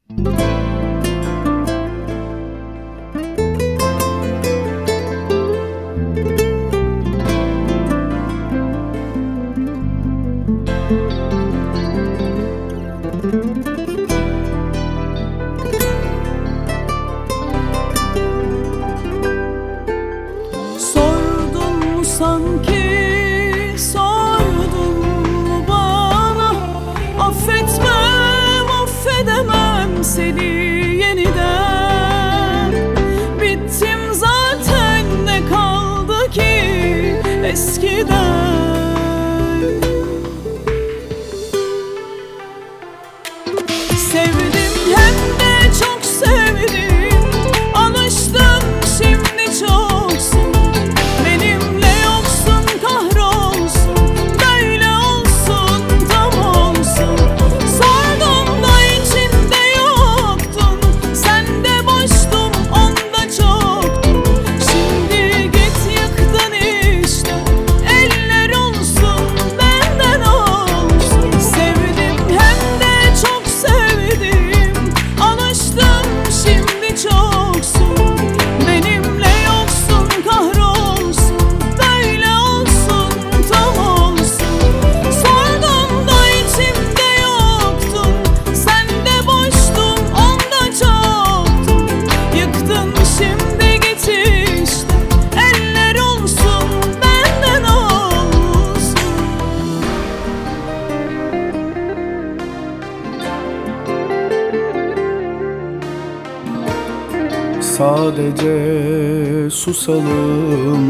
Sanki sordun mu bana, affetmem affedemem seni yeniden. Bittim zaten, ne kaldı ki eskiden. Sevdim hem de çok sevdim, alıştım şimdi çoksun. Sadece susalım,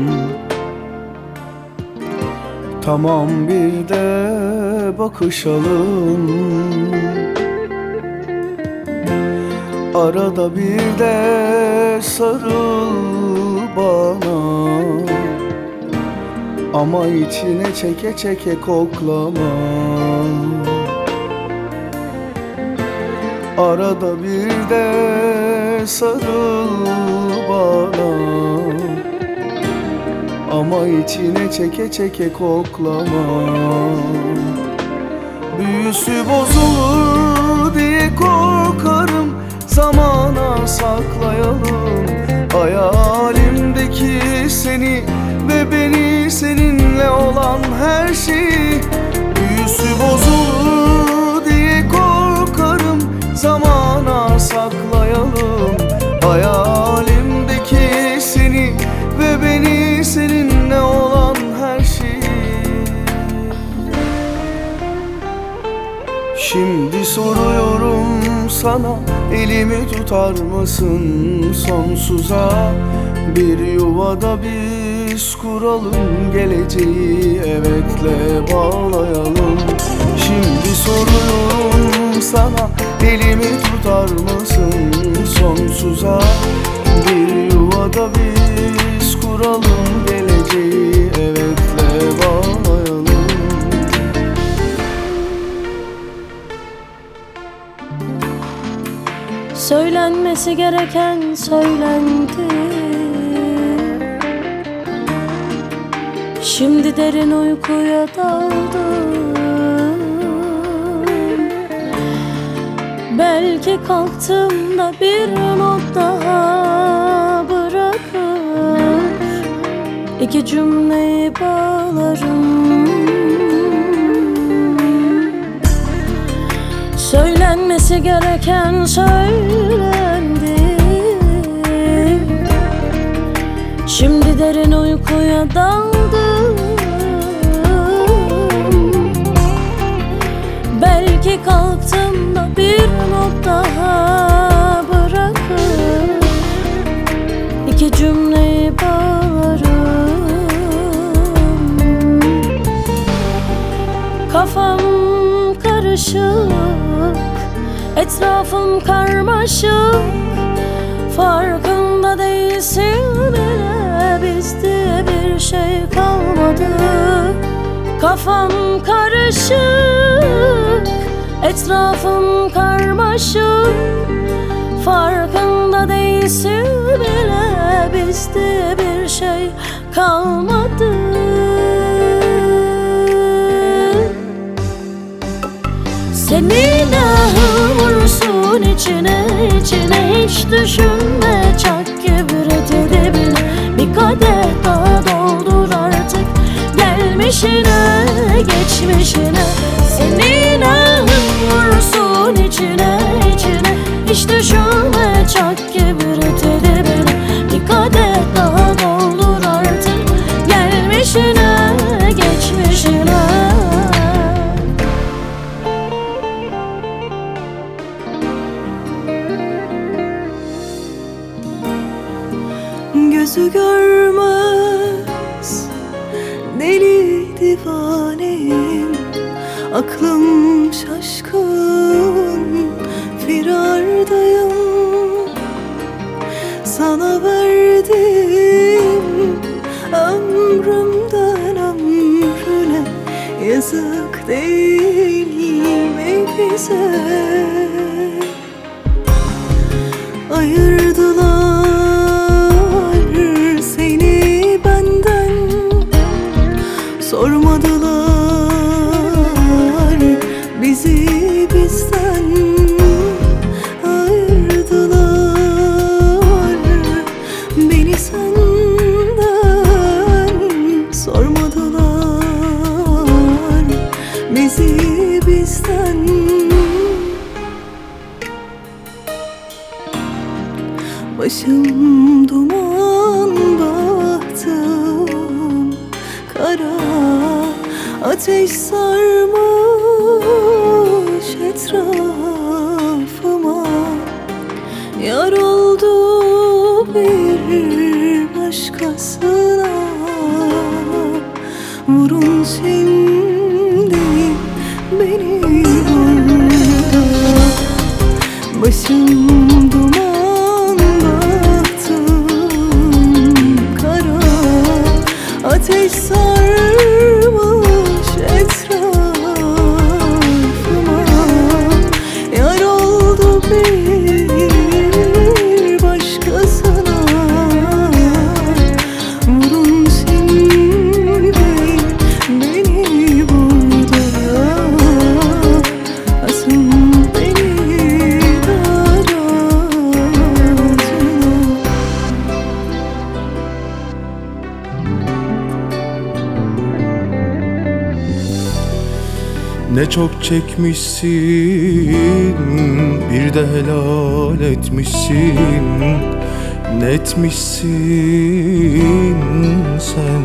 tamam bir de bakışalım. Arada bir de sarıl bana, ama içine çeke çeke koklama. Arada bir de sarıl bana, ama içine çeke çeke koklama. Büyüsü bozulur diye korkarım, zamana saklayalım hayalimdeki seni ve beni, seninle olan her şeyi. Büyüsü bozulur diye korkarım, zamana saklayalım hayalimdeki seni ve beni, seninle olan her şeyi. Şimdi soruyorum sana, elimi tutar mısın sonsuza? Bir yuvada biz kuralım, geleceği evetle bağlayalım. Şimdi soruyorum sana, elimi tutar mısın sonsuza? Bir yuvada biz kuralım, geleceği evetle bağlayalım. Söylenmesi gereken söylendi. Şimdi derin uykuya daldım. Belki kalktığımda bir not daha bırakır, iki cümleyi bağlarım. Söylenmesi gereken söylendi. Şimdi derin uykuya daldım. Belki kalktığımda bir not daha bırakır, iki cümleyi bağlarım. Kafam karışık, etrafım karmaşık. Farkında değilsin bile, bizde bir şey kalmadı. Kafam karışık, etrafım karmaşık. Farkında değilsin bile, bizde bir şey kalmadı. Senin ahın vursun vursun içine içine. Hiç düşünme, çak kibrit dibine. Bir kadeh daha doldur artık, gelmişine geçmişine. Senin ahın vursun içine içine. Hiç düşünme, çak kibrit dibine. Bir kadeh daha doldur artık, gelmişine geçmişine. Gözü görmez deli divaneyim, aklım şaşkın firardayım. Sana verdim ömrümden ömrüne, yazık değil mi bize? Ayırdılar seni benden, sormadılar bizi bizden. Ayırdılar beni senden, sormadılar bizi bizden. Başım duman, bahtım kara, ateş sarmış etrafıma. Yar oldu bir başkasına, vurun şimdi beni burada. Başım duman, ateş sarmış etrafıma. Yar oldu bir başkasına, vurun şimdi beni burada. Asın beni daracına. Ne çok çekmişsin, bir de helal etmişsin. Ne etmişsin sen?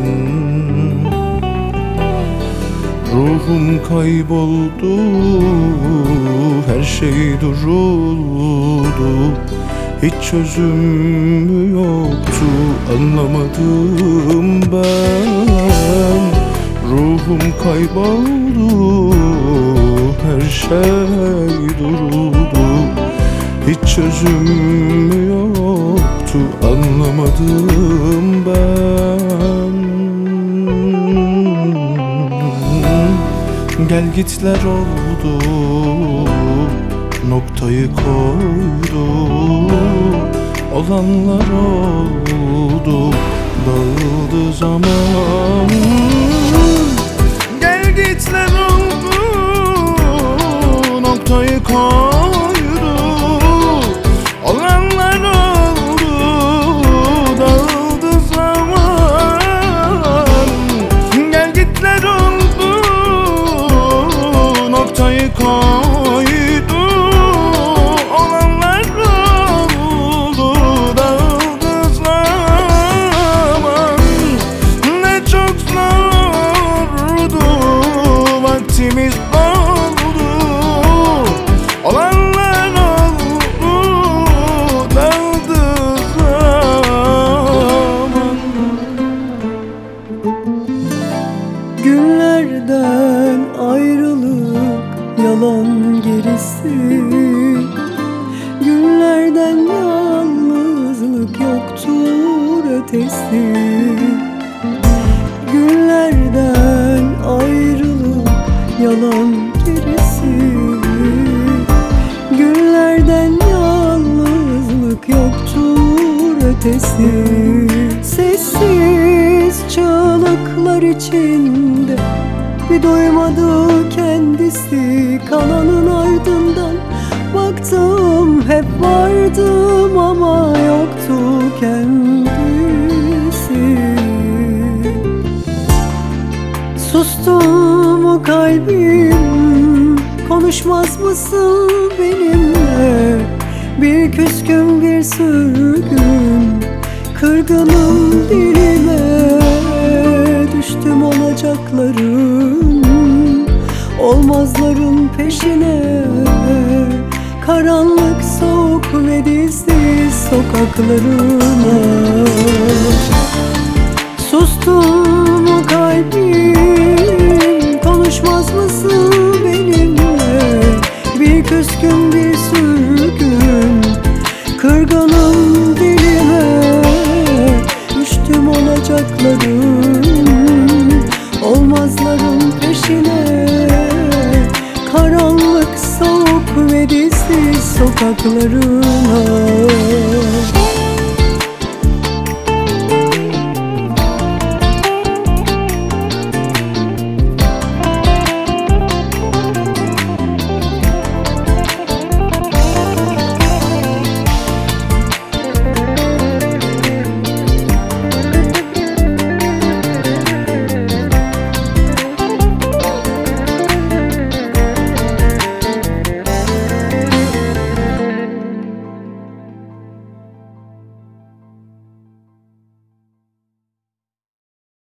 Ruhum kayboldu, her şey duruldu. Hiç çözüm yoktu, anlamadım ben. Ruhum kayboldu, her şey duruldu. Hiç çözüm yoktu, anlamadım ben. Gel gitler oldu, noktayı koydu. Olanlar oldu, dağıldı zaman. Gel gitler oldu, noktayı koydu. Olanlar oldu, dağıldı zaman. Gel gitler oldu, noktayı koydu. Olanlar oldu, dağıldı zaman. Ne çok zordu, vaktimiz oldu. Olanlar oldu, dağıldı zaman. Günlerden ayrılık, yalan gerisi. Günlerden yalnızlık, yoktur ötesi. Günlerden ayrılık, yalan gerisi. Günlerden yalnızlık, yoktur ötesi. Sessiz çığlıklar içinde bir doymadı kendisi. Kalanın ardından baktım aradım ama yoktu kendisi. Sustu mu kalbim, konuşmaz mısın benimle? Bir küskün bir sürgün, kırgınım dilime. Düştüm olacakların, olmazların peşine. Karanlık, soğuk ve dizsiz sokaklarına. Sustu mu kalbim, konuşmaz mısın benimle? Bir küskün bir sürgün, kırgınım dilime. Düştüm olacakların, olmazların peşine. Karanlık, soğuk ve dizsiz sokaklarına.